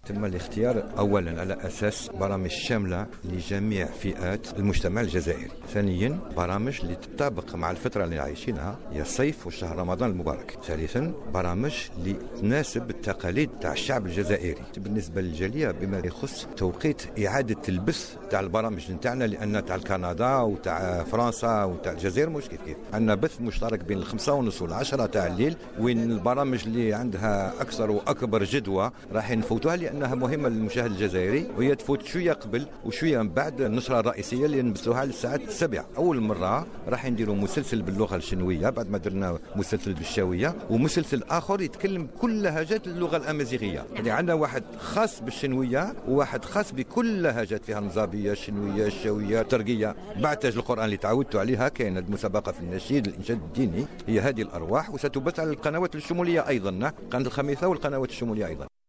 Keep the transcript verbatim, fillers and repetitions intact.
تم الاختيار أولا على أساس برامج شاملة لجميع فئات المجتمع الجزائري. ثانيا برامج اللي تطابق مع الفترة اللي عايشينها، هي الصيف وشهر رمضان المبارك. ثالثا برامج اللي تناسب التقاليد تاع الشعب الجزائري. بالنسبة للجالية بما يخص توقيت إعادة البث تاع البرامج نتاعنا، لأن تاع كندا وتاع فرنسا وتاع الجزائر مش كيف كيف. عندنا بث مشترك بين الخمسة ونص والعشرة تاع الليل، وين البرامج اللي عندها أكثر وأكبر جدوى راح نفوتوها لأنها مهمة للمشاهد الجزائري، وهي تفوت شوية قبل وشوية من بعد النشرة الرئيسية اللي نبثوها على الساعة السابعة. أول مرة راح نديروا مسلسل باللغة الشنوية بعد ما درنا مسلسل بالشاوية، ومسلسل آخر يتكلم كل لهجات اللغة الأمازيغية. يعني عندنا واحد خاص بالشنوية وواحد خاص بكل لهجات، فيها النزابية، الشنوية، الشاوية، الترقية. بعد تاج القرآن اللي تعودتوا عليها كاين المسابقة في النشيد، الإنشاد الديني، هي هذه الأرواح، وستبث على القنوات الشمولية أيضا، قناة الخميسة والقنوات الشمولية أيضا.